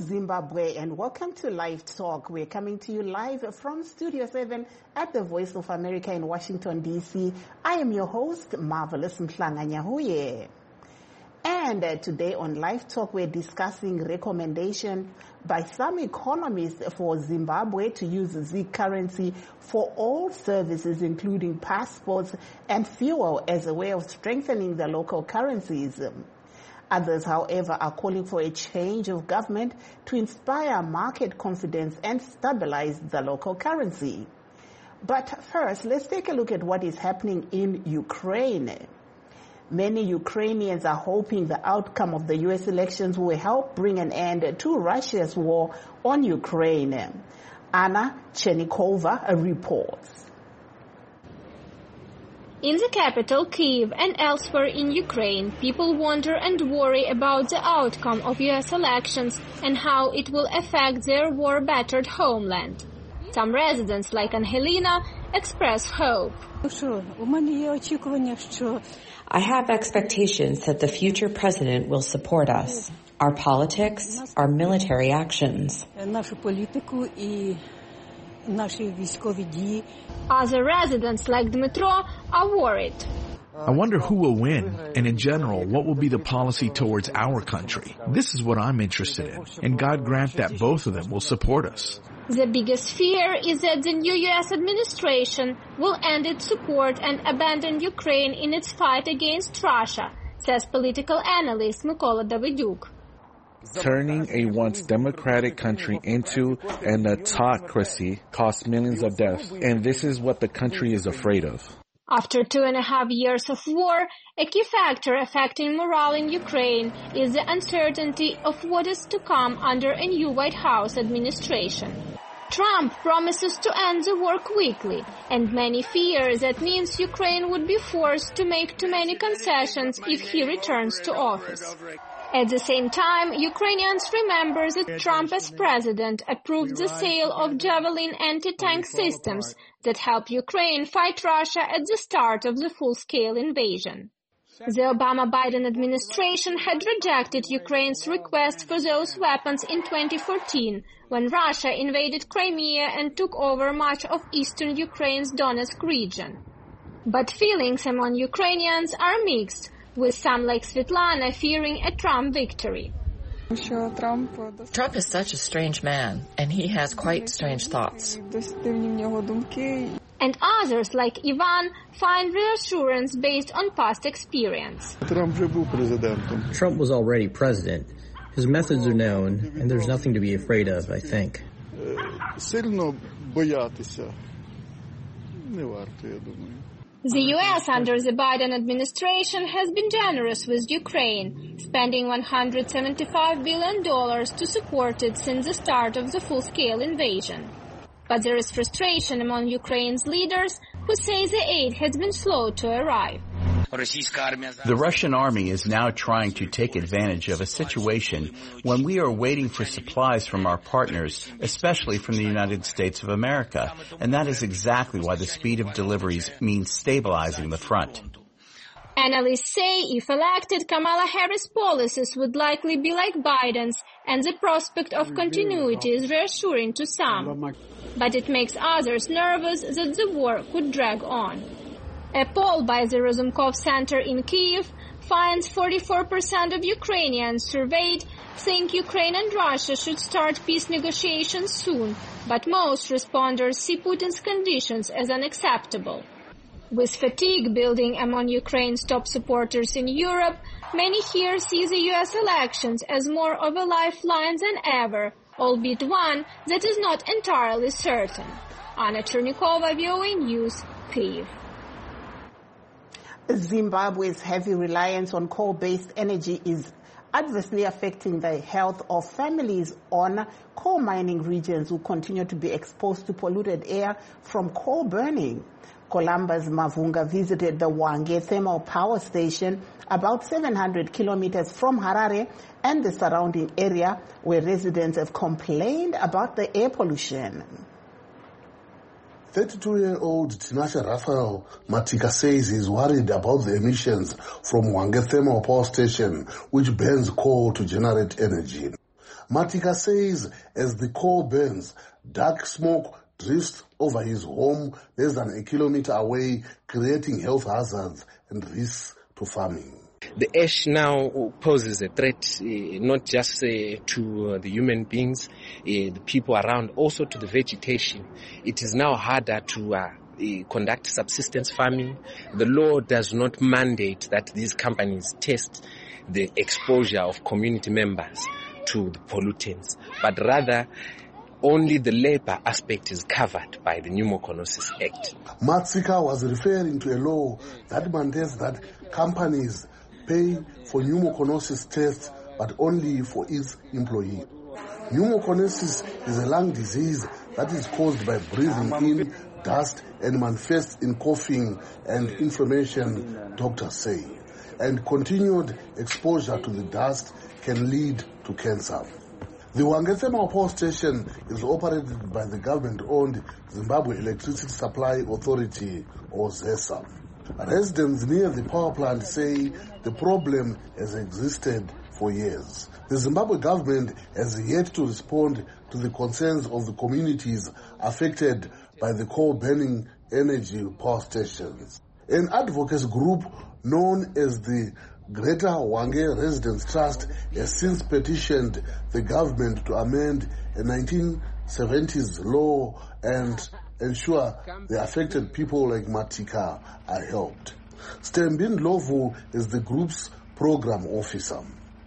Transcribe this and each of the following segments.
Zimbabwe, and welcome to Live Talk. We're coming to you live from Studio 7 at the Voice of America in Washington, D.C. I am your host, Marvelous Mhlanga-Nyahuye. And today on Live Talk, we're discussing recommendation by some economists for Zimbabwe to use Z currency for all services, including passports and fuel, as a way of strengthening the local currencies. Others, however, are calling for a change of government to inspire market confidence and stabilize the local currency. But first, let's take a look at what is happening in Ukraine. Many Ukrainians are hoping the outcome of the U.S. elections will help bring an end to Russia's war on Ukraine. Anna Chernikova reports. In the capital, Kyiv, and elsewhere in Ukraine, people wonder and worry about the outcome of U.S. elections and how it will affect their war-battered homeland. Some residents, like Angelina, express hope. I have expectations that the future president will support us, our politics, our military actions. Other residents, like Dmitro, are worried. I wonder who will win, and in general, what will be the policy towards our country. This is what I'm interested in, and God grant that both of them will support us. The biggest fear is that the new U.S. administration will end its support and abandon Ukraine in its fight against Russia, says political analyst Mykola Daviduk. Turning a once democratic country into an autocracy costs millions of deaths, and this is what the country is afraid of. After 2.5 years of war, a key factor affecting morale in Ukraine is the uncertainty of what is to come under a new White House administration. Trump promises to end the war quickly, and many fear that means Ukraine would be forced to make too many concessions if he returns to office. At the same time, Ukrainians remember that Trump as president approved the sale of Javelin anti-tank systems that help Ukraine fight Russia at the start of the full-scale invasion. The Obama-Biden administration had rejected Ukraine's request for those weapons in 2014, when Russia invaded Crimea and took over much of eastern Ukraine's Donetsk region. But feelings among Ukrainians are mixed, with some like Svetlana fearing a Trump victory. Trump is such a strange man, and he has quite strange thoughts. And others, like Ivan, find reassurance based on past experience. Trump was already president. His methods are known, and there's nothing to be afraid of, I think. The U.S. under the Biden administration has been generous with Ukraine, spending $175 billion to support it since the start of the full-scale invasion. But there is frustration among Ukraine's leaders who say the aid has been slow to arrive. The Russian army is now trying to take advantage of a situation when we are waiting for supplies from our partners, especially from the United States of America, and that is exactly why the speed of deliveries means stabilizing the front. Analysts say if elected, Kamala Harris' policies would likely be like Biden's, and the prospect of continuity is reassuring to some. But it makes others nervous that the war could drag on. A poll by the Razumkov Center in Kyiv finds 44% of Ukrainians surveyed think Ukraine and Russia should start peace negotiations soon, but most responders see Putin's conditions as unacceptable. With fatigue building among Ukraine's top supporters in Europe, many here see the U.S. elections as more of a lifeline than ever, albeit one that is not entirely certain. Anna Chernikova, VOA News, Kyiv. Zimbabwe's heavy reliance on coal-based energy is adversely affecting the health of families on coal mining regions who continue to be exposed to polluted air from coal burning. Columbus Mavunga visited the Hwange Thermal Power Station about 700 kilometers from Harare and the surrounding area, where residents have complained about the air pollution. 32-year-old Tinashe Raphael Matika says he's worried about the emissions from Hwange Thermal Power Station, which burns coal to generate energy. Matika says as the coal burns, dark smoke drifts over his home less than a kilometer away, creating health hazards and risks to farming. The ash now poses a threat not just to the human beings, the people around, also to the vegetation. It is now harder to conduct subsistence farming. The law does not mandate that these companies test the exposure of community members to the pollutants, but rather only the labor aspect is covered by the Pneumoconiosis Act. Matsika was referring to a law that mandates that companies pay for pneumoconiosis tests, but only for its employee. Pneumoconiosis is a lung disease that is caused by breathing in dust and manifests in coughing and inflammation, doctors say. And continued exposure to the dust can lead to cancer. The Hwange Thermal Power Station is operated by the government-owned Zimbabwe Electricity Supply Authority, or ZESA. Residents near the power plant say the problem has existed for years. The Zimbabwe government has yet to respond to the concerns of the communities affected by the coal-burning energy power stations. An advocacy group known as the Greater Hwange Residents Trust has since petitioned the government to amend a 1970s law and ensure the affected people like Matika are helped. Stembin Lovu is the group's program officer.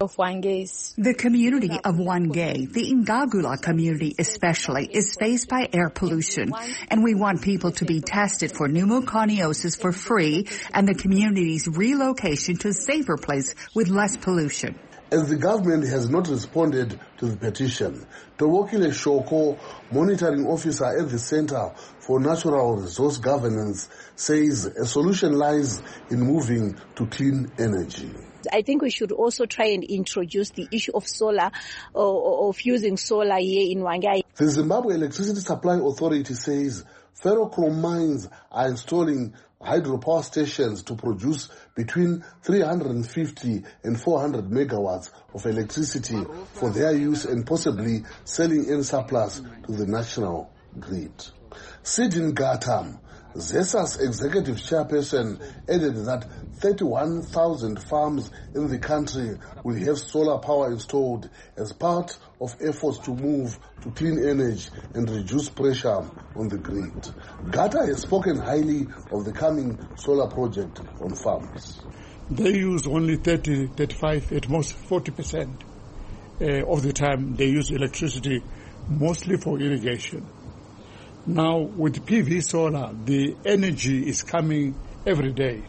The community of Hwange, the Ingagula community especially, is faced by air pollution, and we want people to be tested for pneumoconiosis for free and the community's relocation to a safer place with less pollution. As the government has not responded to the petition, Tobokile Shoko, monitoring officer at the Center for Natural Resource Governance, says a solution lies in moving to clean energy. I think we should also try and introduce the issue of solar, of using solar here in Hwange. The Zimbabwe Electricity Supply Authority says ferrochrome mines are installing hydropower stations to produce between 350 and 400 megawatts of electricity for their use and possibly selling in surplus to the national grid. Sidin Gatam, ZESA's executive chairperson, added that 31,000 farms in the country will have solar power installed as part of efforts to move to clean energy and reduce pressure on the grid. Gata has spoken highly of the coming solar project on farms. They use only 30, 35, at most 40% of the time they use electricity, mostly for irrigation. Now, with PV solar, the energy is coming every day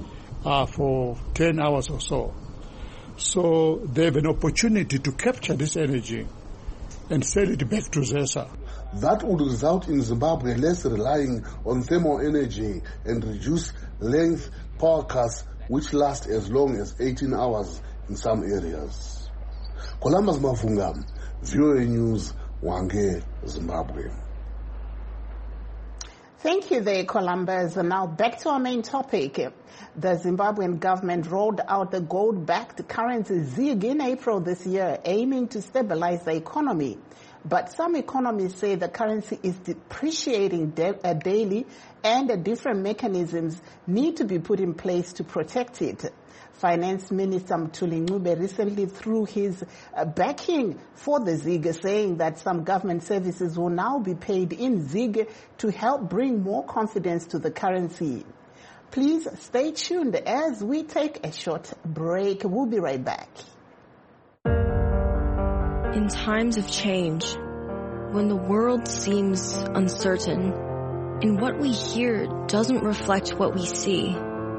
for 10 hours or so. So they have an opportunity to capture this energy and sell it back to ZESA. That would result in Zimbabwe less relying on thermal energy and reduce length power cuts which last as long as 18 hours in some areas. Columbus Mavunga, VOA News, Hwange, Zimbabwe. Thank you there, Columbus. Now back to our main topic. The Zimbabwean government rolled out the gold-backed currency ZiG in April this year, aiming to stabilize the economy. But some economists say the currency is depreciating daily and different mechanisms need to be put in place to protect it. Finance Minister Mthuli Ncube recently threw his backing for the ZiG, saying that some government services will now be paid in ZiG to help bring more confidence to the currency. Please stay tuned as we take a short break. We'll be right back. In times of change, when the world seems uncertain and what we hear doesn't reflect what we see,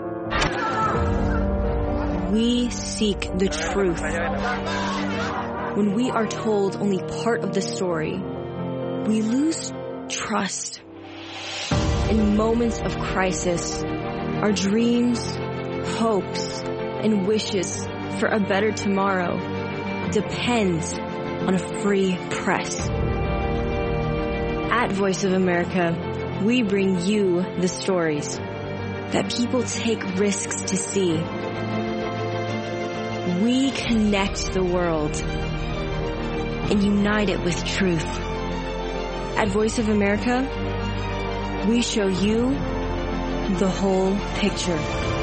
we seek the truth. When we are told only part of the story, we lose trust. In moments of crisis, our dreams, hopes, and wishes for a better tomorrow depends on a free press. At Voice of America, we bring you the stories that people take risks to see. We connect the world. and unite it with truth. At Voice of America, we show you the whole picture.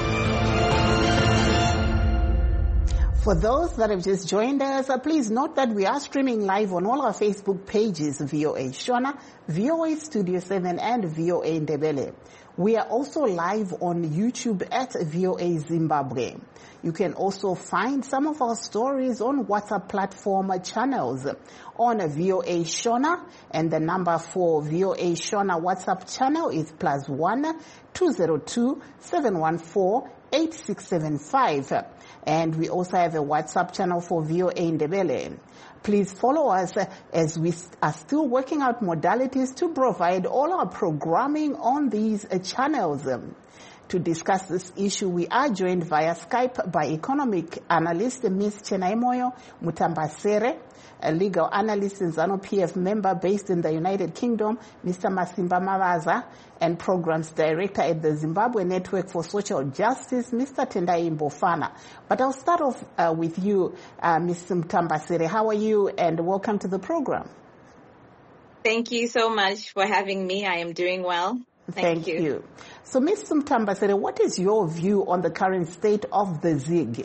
For those that have just joined us, please note that we are streaming live on all our Facebook pages, VOA Shona, VOA Studio 7, and VOA Ndebele. We are also live on YouTube at VOA Zimbabwe. You can also find some of our stories on WhatsApp platform channels on VOA Shona, and the number for VOA Shona WhatsApp channel is +1 202 714 8675. And we also have a WhatsApp channel for VOA Ndebele. Please follow us as we are still working out modalities to provide all our programming on these channels. To discuss this issue, we are joined via Skype by economic analyst Ms. Chenaimoyo Mutambasere, a legal analyst and ZANU-PF member based in the United Kingdom, Mr. Masimba Mavaza, and programs director at the Zimbabwe Network for Social Justice, Mr. Tendai Mbofana. But I'll start off with you, Ms. Mutambasere. How are you, and welcome to the program? Thank you so much for having me. I am doing well. Thank you. So, Ms. Mutambasere, what is your view on the current state of the ZIG?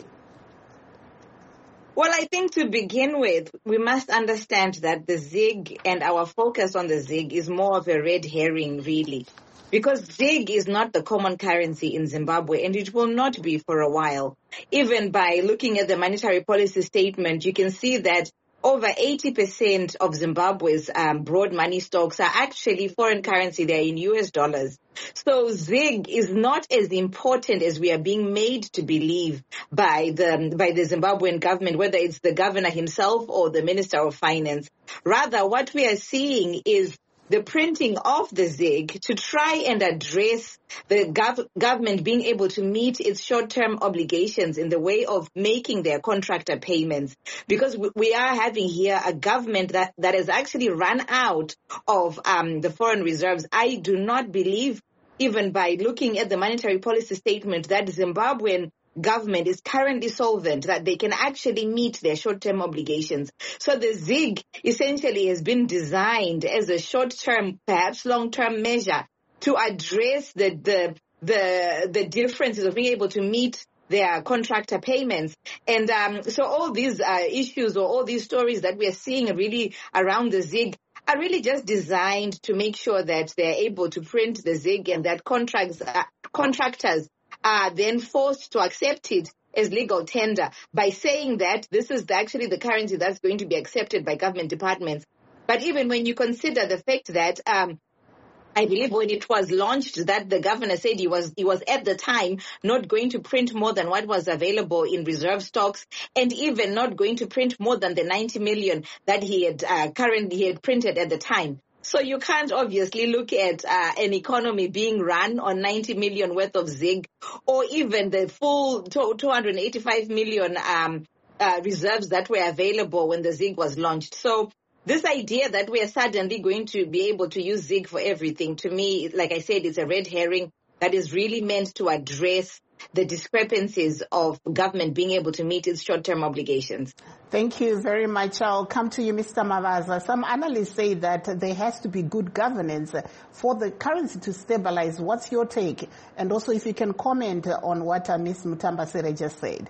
Well, I think to begin with, we must understand that the ZIG and our focus on the ZIG is more of a red herring, really. Because ZIG is not the common currency in Zimbabwe, and it will not be for a while. Even by looking at the monetary policy statement, you can see that over 80% of Zimbabwe's broad money stocks are actually foreign currency. They're in US dollars. So ZIG is not as important as we are being made to believe by the Zimbabwean government, whether it's the governor himself or the Minister of Finance. Rather, what we are seeing is the printing of the ZIG to try and address the government being able to meet its short-term obligations in the way of making their contractor payments. Because we are having here a government that has actually run out of the foreign reserves. I do not believe, even by looking at the monetary policy statement, that Zimbabwean government is currently solvent, that they can actually meet their short-term obligations. So the ZIG essentially has been designed as a short-term, perhaps long-term measure to address the differences of being able to meet their contractor payments. And so all these issues or all these stories that we are seeing really around the ZIG are really just designed to make sure that they're able to print the ZIG and that contractors are then forced to accept it as legal tender by saying that this is actually the currency that's going to be accepted by government departments. But even when you consider the fact that I believe when it was launched that the governor said he was at the time not going to print more than what was available in reserve stocks, and even not going to print more than the 90 million that he had printed at the time. So you can't obviously look at an economy being run on 90 million worth of ZIG, or even the full 285 million reserves that were available when the ZIG was launched. So this idea that we are suddenly going to be able to use ZIG for everything, to me, like I said, it's a red herring that is really meant to address the discrepancies of government being able to meet its short-term obligations. Thank you very much. I'll come to you, Mr. Mavaza. Some analysts say that there has to be good governance for the currency to stabilize. What's your take? And also if you can comment on what Ms. Mutambasere just said.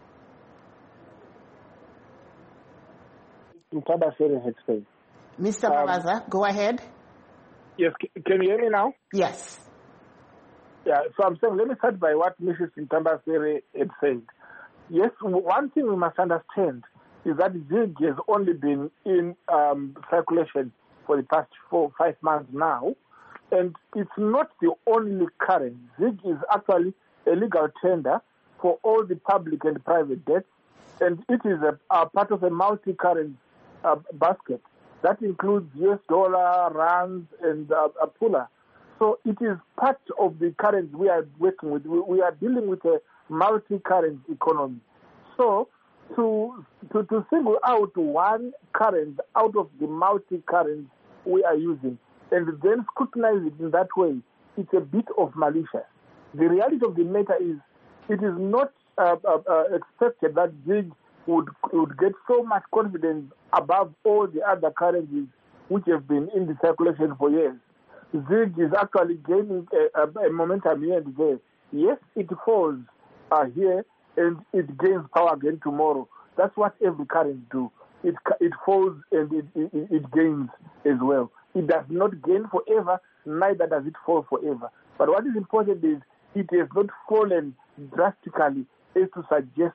Mutambasere had said. Mr. Mavaza, go ahead. Yes, can you hear me now? Yes. Yeah, so I'm saying, let me start by what Mrs. Mutambasere had said. Yes, one thing we must understand is that ZIG has only been in circulation for the past 4 or 5 months now, and it's not the only currency. ZIG is actually a legal tender for all the public and private debts, and it is a part of a multi-currency basket that includes US dollar, rands, and pula. So it is part of the currency we are working with. We are dealing with a multi-currency economy. So to single out one currency out of the multi-currency we are using and then scrutinize it in that way, it's a bit of malicious. The reality of the matter is it is not expected that ZIG would get so much confidence above all the other currencies which have been in the circulation for years. ZiG is actually gaining a momentum here and there. Yes, it falls here and it gains power again tomorrow. That's what every currency do. It falls and it gains as well. It does not gain forever, neither does it fall forever. But what is important is it has not fallen drastically as to suggest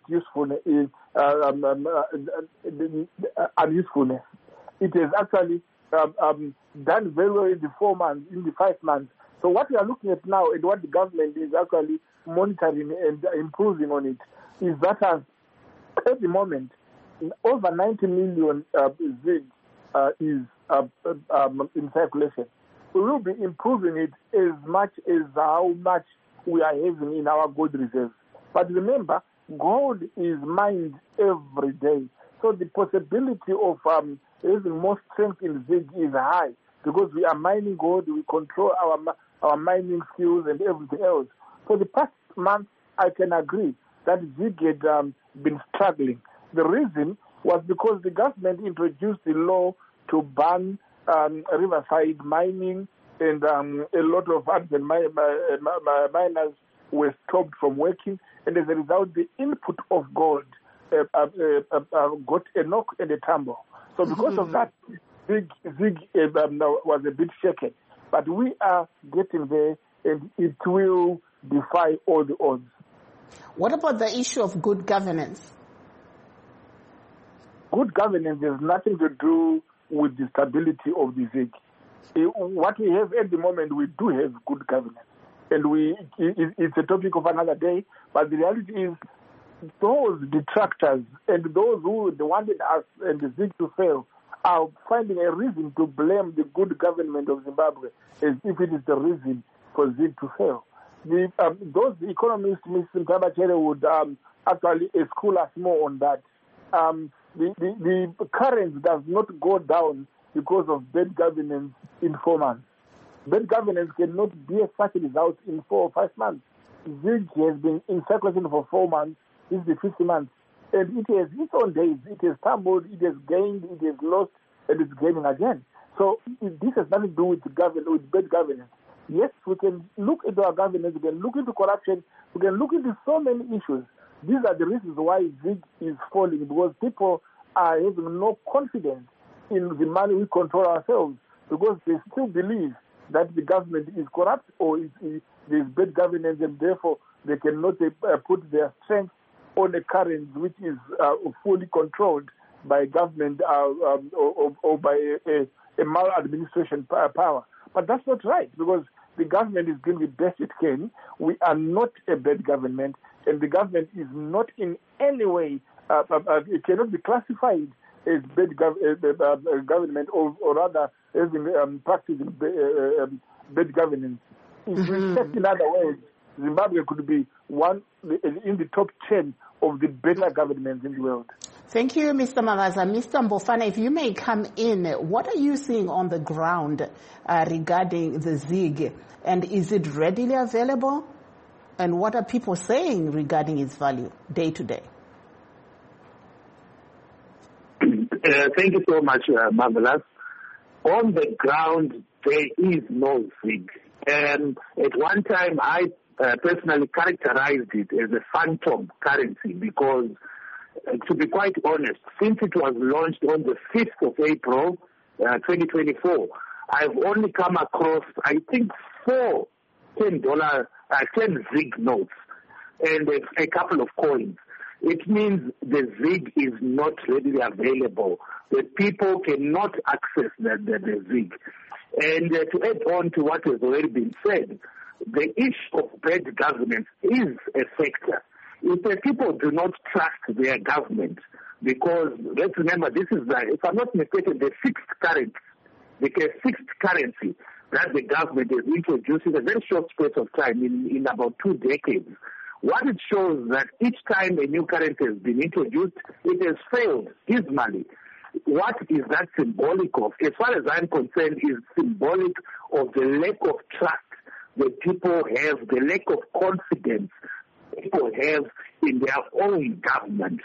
unusefulness. It has actually done very well in the 4 months, in the 5 months. So what we are looking at now and what the government is actually monitoring and improving on it is that at the moment, over 90 million ZiG is in circulation. We will be improving it as much as how much we are having in our gold reserves. But remember, gold is mined every day. So the possibility of having more strength in ZiG is high because we are mining gold, we control our mining skills and everything else. For the past month, I can agree that ZiG had been struggling. The reason was because the government introduced the law to ban riverside mining, and a lot of urban miners were stopped from working, and as a result, the input of gold got a knock and a tumble. So because of that, ZiG was a bit shaken. But we are getting there, and it will defy all the odds. What about the issue of good governance? Good governance has nothing to do with the stability of the ZiG. What we have at the moment, we do have good governance. And it's a topic of another day, but the reality is those detractors and those who wanted us and the ZiG to fail are finding a reason to blame the good government of Zimbabwe as if it is the reason for ZiG to fail. Those economists, Mr. Tabachere, would actually school us more on that. The currency does not go down because of bad governance in 4 months. Bad governance cannot be such a result in 4 or 5 months. ZiG has been in circulation for 4 months. This is the 50 months. And it has its own days. It has stumbled, it has gained, it has lost, and it's gaining again. So this has nothing to do with bad governance. Yes, we can look into our governance, we can look into corruption, we can look into so many issues. These are the reasons why ZiG is falling, because people are having no confidence in the money we control ourselves, because they still believe that the government is corrupt or there is bad governance, and therefore they cannot put their strength on a currency which is fully controlled by government or by a maladministration power. But that's not right, because the government is doing the best it can. We are not a bad government, and the government is not in any way, it cannot be classified as bad government or rather as practicing bad governance. If we check in other ways, Zimbabwe could be one in the top 10 of the better governments in the world. Thank you, Mr. Mavaza. Mr. Mbofana, if you may come in, what are you seeing on the ground regarding the ZiG? And is it readily available? And what are people saying regarding its value day to day? Thank you so much, Marvelous. On the ground, there is no ZiG. And at one time, I personally characterized it as a phantom currency because, to be quite honest, since it was launched on the 5th of April, 2024, I've only come across, I think, 4 $10 ZiG notes and a couple of coins. It means the ZiG is not readily available. The people cannot access the ZiG. And to add on to what has already been said, the issue of bad governance is a factor. If the people do not trust their government, because let's remember, this is, if I'm not mistaken, the sixth currency that the government has introduced in a very short space of time, in about 2 decades. What it shows that each time a new currency has been introduced, it has failed dismally. What is that symbolic of? As far as I'm concerned, is symbolic of the lack of trust that people have, the lack of confidence people have in their own government.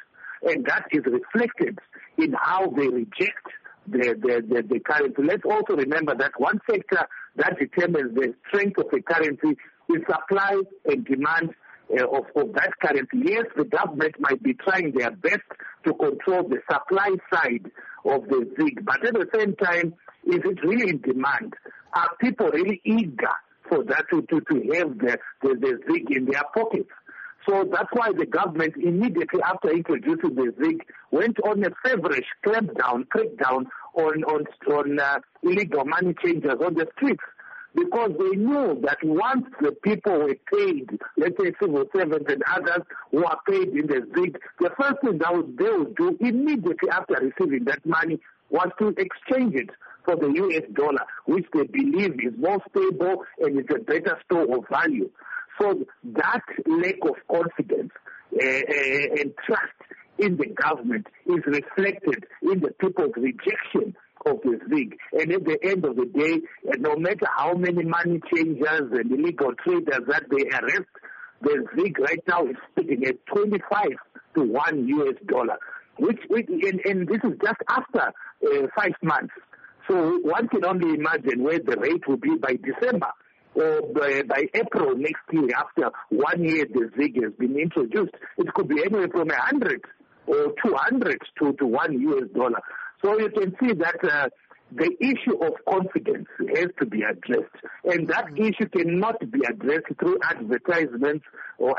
and that is reflected in how they reject the currency. Let's also remember that one factor that determines the strength of a currency is supply and demand of that currency. Yes, the government might be trying their best to control the supply side of the ZiG, but at the same time, is it really in demand? Are people really eager for that to have the ZiG in their pockets? So that's why the government immediately after introducing the ZiG went on a feverish crackdown on illegal money changers on the streets, because they knew that once the people were paid, let's say civil servants and others who are paid in the ZiG, the first thing that they would do immediately after receiving that money was to exchange it for the US dollar, which they believe is more stable and is a better store of value. So that lack of confidence and trust in the government is reflected in the people's rejection of the ZiG. And at the end of the day, no matter how many money changers and illegal traders that they arrest, the ZiG right now is sitting at 25 to 1 US dollar, and this is just after 5 months. So one can only imagine where the rate will be by December or by April next year, after 1 year the ZiG has been introduced. It could be anywhere from 100 or 200 to 1 US dollar. So you can see that the issue of confidence has to be addressed, and that issue cannot be addressed through advertisements or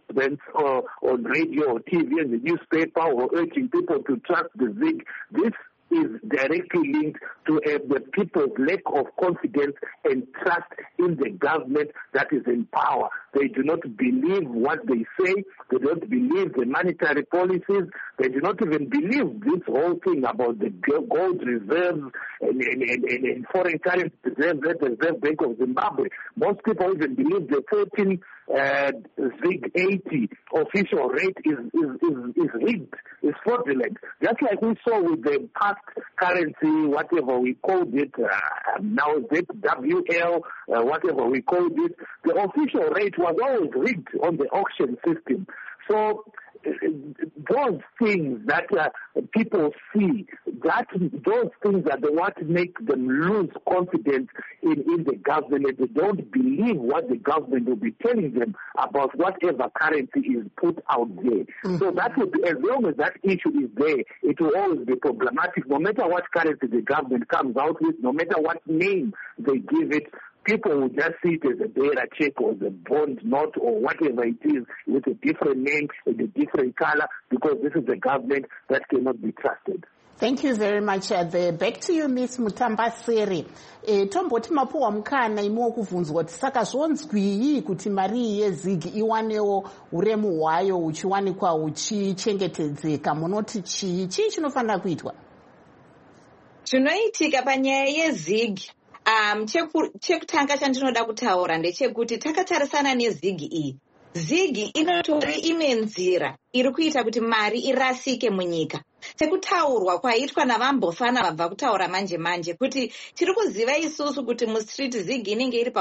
on radio or TV and the newspaper, or urging people to trust the ZiG. This is directly linked to the people's lack of confidence and trust in the government that is in power. They do not believe what they say. They don't believe the monetary policies. They do not even believe this whole thing about the gold reserves and foreign currency reserves at the Reserve Bank of Zimbabwe. Most people even believe the 13 ZiG 80 official rate is rigged, is fraudulent. Just like we saw with the past currency, whatever we called it, now ZWL, whatever we called it, the official rate was always rigged on the auction system. So those things that people see, those things are the what make them lose confidence in the government. They don't believe what the government will be telling them about whatever currency is put out there. Mm-hmm. So that will be, as long as that issue is there, it will always be problematic. No matter what currency the government comes out with, no matter what name they give it, people will just see it as a bearer check or the bond note or whatever it is, with a different name and a different color, because this is a government that cannot be trusted. Thank you very much. Back to you, Ms. Mutambaseri. Tomboti mapuwa mukana imo kuvunzwa kuti saka zvonzwii kuti mari yeZiG iwanewo uremu hwayo uchiwanikwa uchichengetedzeka. Munoti chii chinofanira kuitwa? Zvinoitika panyaya yeZiG, chekutanga chandinoda kutaura ndechekuti takatarisana neZiG iyi. ZiG inotori imwe nzira iri kuita kuti mari irasike munyika. Sekutaurwa kwaitwa navambofana vabva kutaura manje kuti tiri kuziva isusu kuti mustreet ZiG inenge iri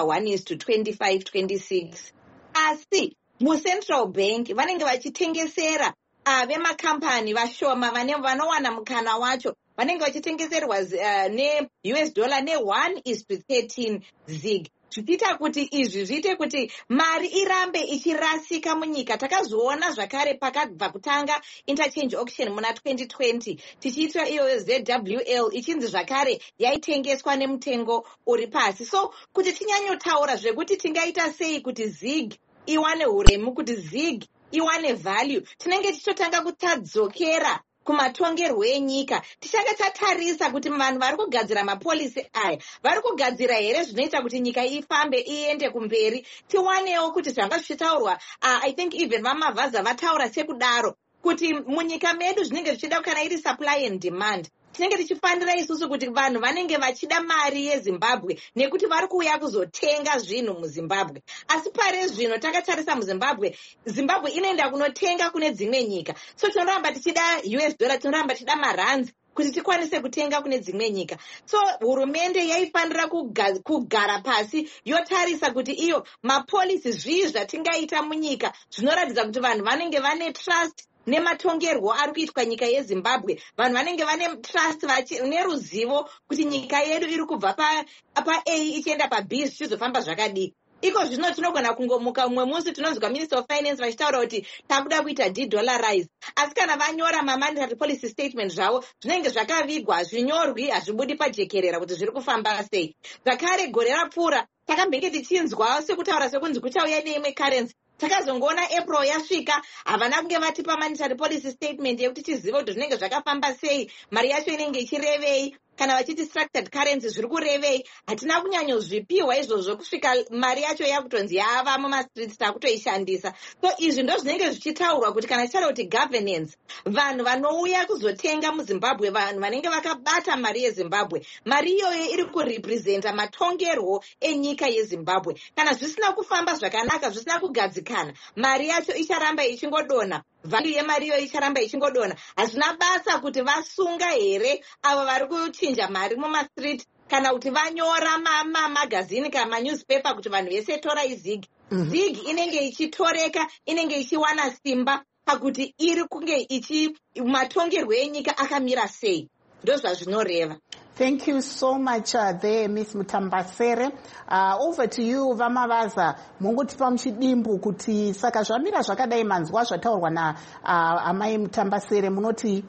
pa1:25-26. Asi muCentral Bank vanenge vachitengesera vemakampani vashoma vanowana mukana wacho, vanenge vachitengeserwa ne-US dollar ne1:13 ZiG. Zvichiita kuti izvi zviite kuti mari irambe ichirasika munyika. Takazoona zvakare pakabva kutanga interchange auction muna 2020 tichiitwa iyo ZWL ichinzi zvakare yaitengeswa nemutengo uri pasi. So kuti tinyanyotaura zvekuti tingaita sei kuti ZiG iwane uremu, kuti ZiG iwane value, tinenge tichitotanga kutadzokera kumatongerwo enyika. Tichanga tatarisa kuti vanhu vari kugadzira mapolisi aya vari kugadzira here zvinoita kuti nyika ifambe iende kumberi. Tiwanewo kuti zvanga zvichitaurwa, I think even vamavhaza vataura sekudaro, kuti munyika medu zvinenge zvichida kana iri supply and demand. Tinenge tichifanira isusu kuti vanhu vanenge vachida mari yeZimbabwe nekuti vari kuuya kuzotenga zvinhu muZimbabwe. Asi pare zvino takatarisa muZimbabwe, Zimbabwe inoenda kunotenga kune dzimwe nyika. So tinoramba tichida US dollar, tinoramba tichida marands kuti tikwanise kutenga kune dzimwe nyika. So hurumende yaifanira kugara pasi yotarisa kuti iyo mapolisi zvii zvatingaita munyika zvinoratidza kuti vanhu vanenge vane trust nematongerwo ari kuitwa nyika yeZimbabwe. Vanhu vanenge vane trust neruzivo kuti nyika yedu iri kubva pa-A ichienda pa-B zvichizofamba zvakadii. Iko zvino tinogona kungomuka mumwe musi tinonzwa Minister of Finance vachitaura kuti takuda kuita de-dollarize. Asi kana vanyora ma-monetary policy statement zvavo zvinenge zvakavigwa, hazvinyorwi, hazvibudi pajekerera kuti zviri kufamba sei. Zvakare gore rapfuura takambenge tichinzwa sekutaura sekunzi kuchauya neimwe currency. Takazongoona April yasvika havana kunge vatipa monetary policy statement yekuti tizive kuti zvinenge zvakafamba sei, mari yacho inenge ichirevei, kana vachiti structured currency zviri kurevei. Hatina kunyanyozvipiwa izvozvo kusvika mari yacho yakutonzi yava mumastreets takutoishandisa. So izvi ndo zvinenge zvichitaurwa kuti kana tichada kuti governance, vanhu vanouya kuzotenga muZimbabwe, vanhu vanenge vakabata mari yeZimbabwe, mari iyoyo iri kurepresenta matongerwo enyika yeZimbabwe. Kana zvisina kufamba zvakanaka, zvisina kugadzikana, mari yacho icharamba ichingodonha, value yemari iyoyo icharamba ichingodonha. Hazvina basa kuti vasunga here avo vari kuchinja mari mumastreet, kana kuti vanyora magazini kana manewspaper kuti vanhu vese torai ZIG. ZIG inenge ichitoreka, inenge ichiwana simba pakuti iri kunge matongerwo enyika akamira sei. Ndo zvazvinoreva. Thank you so much there, Ms. Mutambasere. Over to you, Vamavaza. Mungotipa muchidimbu kuti saka zvamira zvakadai manzwa zvataurwa na amai Mutambasere munoti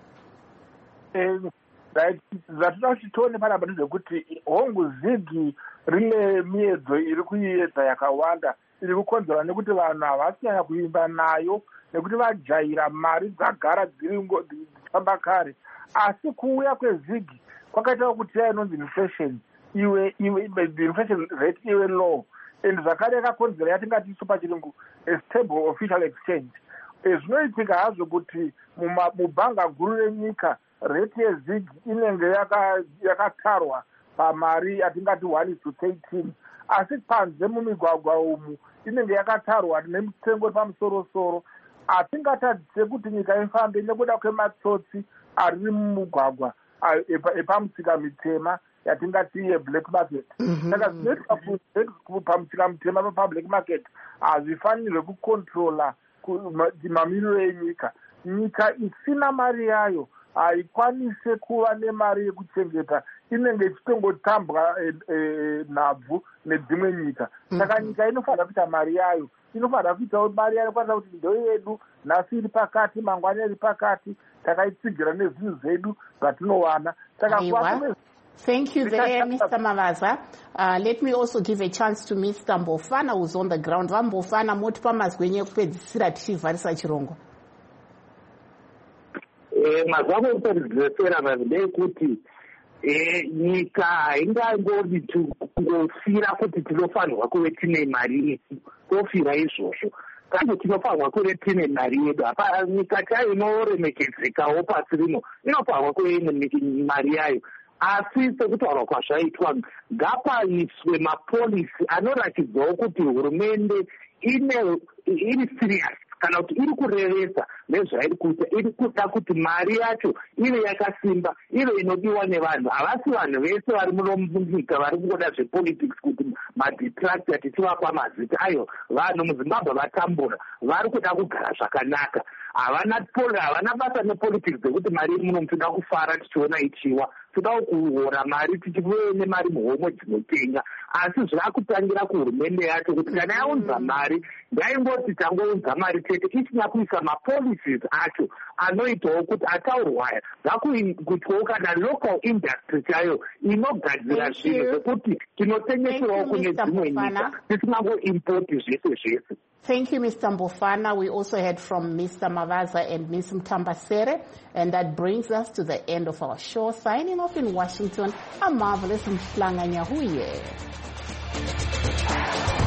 zvatinoda kuti tione panapa ndezvekuti hongu ZIG rine miedzo iri kuiedza yakawanda, iri kukonzerwa nekuti vanhu havasinyanya kuimba nayo nekuti vajaira mari dzagara dzichifamba kare. Asi kuuya kweZIG kwakaita kuti inonzi inflation inflation rate iwe low, and zvakare yakakonzera yatingati isu pachirungu a stable official exchange. Zvinoitika hazvo kuti mubhanga guru renyika rate yeZIG inenge yakatarwa pamari yatingati 1:13, asi panze mumigwagwa umu inenge yakatarwa nemutengo pamusoro-soro. Hatingatadzise kuti nyika ifambe nekuda kwematsotsi ari mumugwagwa epamusika mitema yatingati ye-black market. Saka zvinoitwa pamusika mitema pa-black market hazvifanirwe kukontrola mamiriro enyika. Nyika isina mari yayo haikwanise kuva nemari yekuchengeta, inenge ichitongotambwa nhabvu nedzimwe nyika. Saka nyika inofanira kuita mari yayo, inofanira kuitawo mari yayo kwanisa kuti ndo yedu, nhasi iri pakati, mangwana iri pakati, takaitsigira nezvinhu zvedu zvatinowana. Saka thank you there, Mr. Mavaza. Let me also give a chance to Mr. Mbofana who's on the ground. Vambofana motipa mazwenye ekupedzisira tichivharisa chirongo. Mazvavo ekupedzisira mazidei kuti nyika haingangodi kungofira kuti tinofanirwa kuve tine mari yedu, tofira izvozvo. Kandi tinofanirwa kuve tine mari yedu. Nyika chayo inoremekedzekawo pasi rino inofanirwa kuve ine mari yayo. Asi sekutaurwa kwazvaitwa, ngapaiswe mapolisi anoratidzawo kuti hurumende iri serious, kana kuti iri kurevesa nezvairi kuita, iri kuda kuti mari yacho ive yakasimba, ive inodiwa nevanhu. Havasi vanhu vese vari munyika vari kungoda zvepolitics kuti madistractor tichivapa mazita ayo. Vanhu muZimbabwe vatambura, vari kuda kugara zvakanaka. Havana basa nepolitics dzekuti mari iri muno toda kufara tichiona ichiwa, toda kuhora mari tichive nemari muhomwe dzinotenya. Asi zvaakutangira kuhurumende yacho kuti kana yaunza mari ngaingoti tangounza mari chete isina kuisa mapolicies acho anoitawo kuti ataurwaya ngakuitwawo kana local industry chayo inogadzira zvinhu zvekuti tinotengeserawo kune dzimwe nyika tisingangoimpoti zvese zvese. Thank you, Mr. Mbofana. We also heard from Mr. Mavaza and Ms. Mutambasere. And that brings us to the end of our show. Signing off in Washington, I'm Marvelous Mhlanga Nyahuye.